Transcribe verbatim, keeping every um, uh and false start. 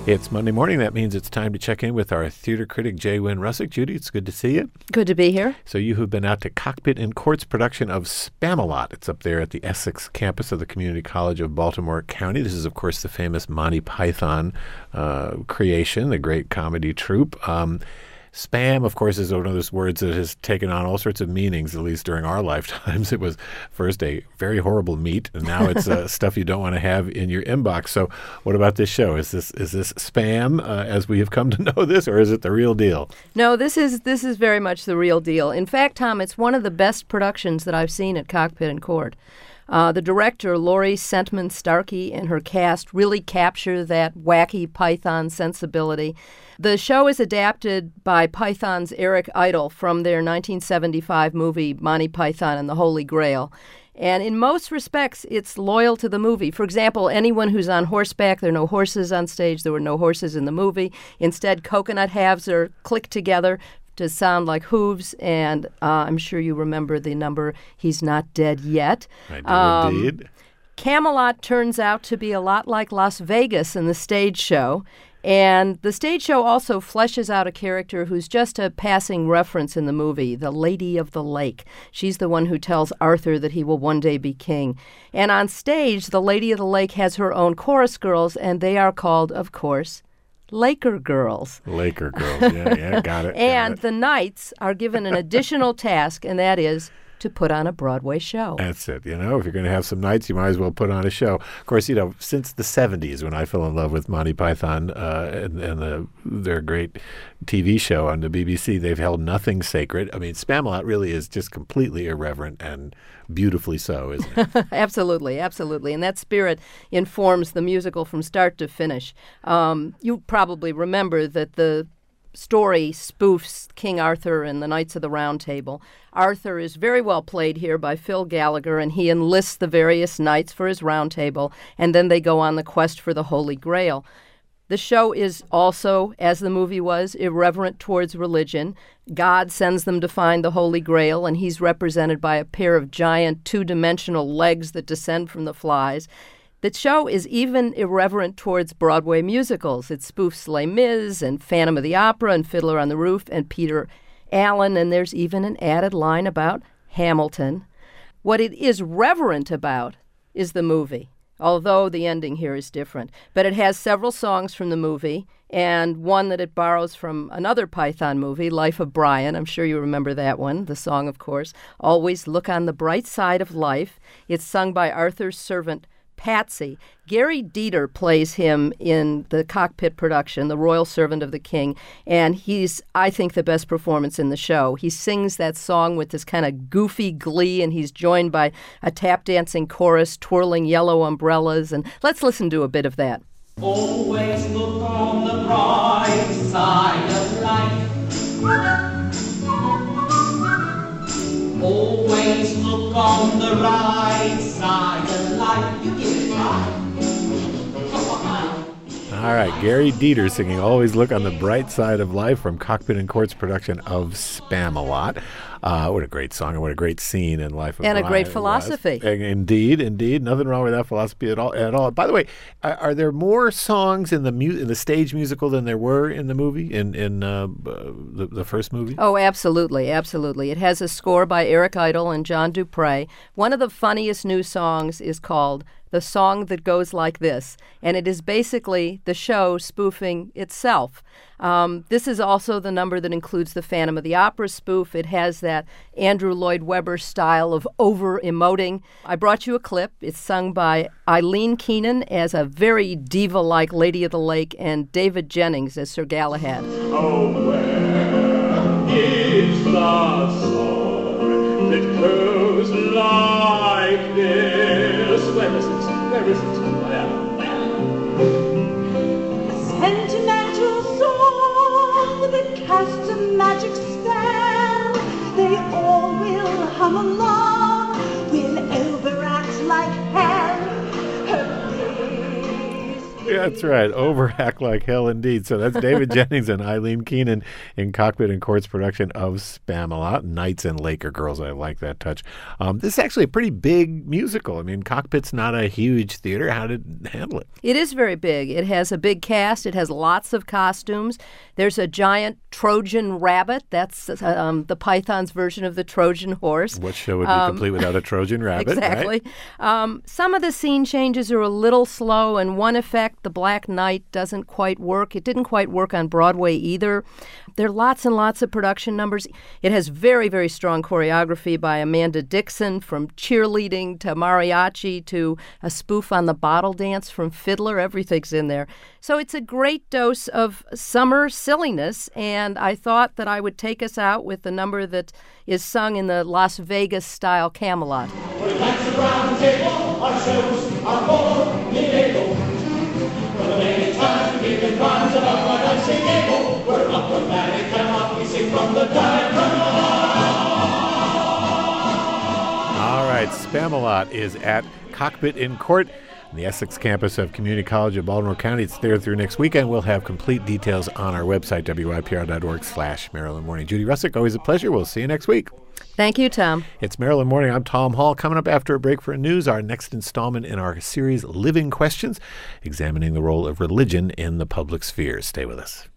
It's Monday morning. That means it's time to check in with our theater critic, J. Wynn Russick. Judy, it's good to see you. Good to be here. So you have been out to Cockpit and Court's production of Spamalot. It's up there at the Essex campus of the Community College of Baltimore County. This is, of course, the famous Monty Python uh, creation, the great comedy troupe. Um, Spam, of course, is one of those words that has taken on all sorts of meanings, at least during our lifetimes. It was first a very horrible meat, and now it's uh, stuff you don't want to have in your inbox. So what about this show? Is this is this spam uh, as we have come to know this, or is it the real deal? No, this is this is very much the real deal. In fact, Tom, it's one of the best productions that I've seen at Cockpit and Court. Uh, the director, Laurie Sentman Starkey, and her cast really capture that wacky Python sensibility. The show is adapted by Python's Eric Idle from their nineteen seventy-five movie Monty Python and the Holy Grail. And in most respects, it's loyal to the movie. For example, anyone who's on horseback, there are no horses on stage. There were no horses in the movie. Instead, coconut halves are clicked together to sound like hooves, and uh, I'm sure you remember the number, He's Not Dead Yet. I do um, indeed. Camelot turns out to be a lot like Las Vegas in the stage show, and the stage show also fleshes out a character who's just a passing reference in the movie, the Lady of the Lake. She's the one who tells Arthur that he will one day be king. And on stage, the Lady of the Lake has her own chorus girls, and they are called, of course, Laker Girls. Laker Girls, yeah, yeah, got it. And got it. the Knights are given an additional task, and that is to put on a Broadway show. That's it. You know, if you're going to have some nights, you might as well put on a show. Of course, you know, since the seventies, when I fell in love with Monty Python uh, and, and the, their great T V show on the B B C, they've held nothing sacred. I mean, Spamalot really is just completely irreverent and beautifully so, isn't it? Absolutely, absolutely. And that spirit informs the musical from start to finish. Um, you probably remember that the story spoofs King Arthur and the Knights of the Round Table. Arthur is very well played here by Phil Gallagher, and he enlists the various knights for his round table, and then they go on the quest for the Holy Grail. The show is also, as the movie was, irreverent towards religion. God sends them to find the Holy Grail, and he's represented by a pair of giant two-dimensional legs that descend from the flies. The show is even irreverent towards Broadway musicals. It spoofs Les Mis and Phantom of the Opera and Fiddler on the Roof and Peter Allen, and there's even an added line about Hamilton. What it is reverent about is the movie, although the ending here is different. But it has several songs from the movie, and one that it borrows from another Python movie, Life of Brian. I'm sure you remember that one, the song, of course. Always look on the bright side of life. It's sung by Arthur's servant, Patsy. Gary Dieter plays him in the Cockpit production, The Royal Servant of the King, and he's, I think, the best performance in the show. He sings that song with this kind of goofy glee, and he's joined by a tap-dancing chorus, twirling yellow umbrellas, and let's listen to a bit of that. Always look on the bright side of life. Always look on the right side of life. You give it a try. All right, Gary Dieter singing Always Look on the Bright Side of Life from Cockpit and Court's production of Spamalot. Uh, what a great song and what a great scene in Life of And Brian a great philosophy. Indeed, indeed. Nothing wrong with that philosophy at all. At all. By the way, are, are there more songs in the mu- in the stage musical than there were in the movie, in, in uh, the, the first movie? Oh, absolutely, absolutely. It has a score by Eric Idle and John Dupre. One of the funniest new songs is called The Song That Goes Like This, and it is basically the show spoofing itself. Um, this is also the number that includes the Phantom of the Opera spoof. It has that Andrew Lloyd Webber style of over-emoting. I brought you a clip. It's sung by Eileen Keenan as a very diva-like Lady of the Lake and David Jennings as Sir Galahad. Oh, where is the song that goes like this? Where is it? Where is it? Sentimental song that casts a magic spell. They all will hum along, will overact like hell. Her face That's right. Overact like hell indeed. So that's David Jennings and Eileen Keenan in Cockpit and Court's production of Spamalot, Knights and Laker Girls. I like that touch. Um, this is actually a pretty big musical. I mean, Cockpit's not a huge theater. How did it handle it? It is very big. It has a big cast. It has lots of costumes. There's a giant Trojan rabbit. That's um, the Python's version of the Trojan horse. What show would be Um, complete without a Trojan rabbit? Exactly. Right? Um, some of the scene changes are a little slow, and one effect, the Black Knight, doesn't quite work. It didn't quite work on Broadway either. There are lots and lots of production numbers. It has very, very strong choreography by Amanda Dixon, from cheerleading to mariachi to a spoof on the bottle dance from Fiddler. Everything's in there. So it's a great dose of summer silliness, and I thought that I would take us out with the number that is sung in the Las Vegas-style Camelot. All right, Spamalot is at Cockpit in Court, the Essex campus of Community College of Baltimore County. It's there through next weekend. We'll have complete details on our website, W I P R dot org slash Maryland Morning. Judy Russick, always a pleasure. We'll see you next week. Thank you, Tom. It's Maryland Morning. I'm Tom Hall. Coming up after a break for news, our next installment in our series, Living Questions, examining the role of religion in the public sphere. Stay with us.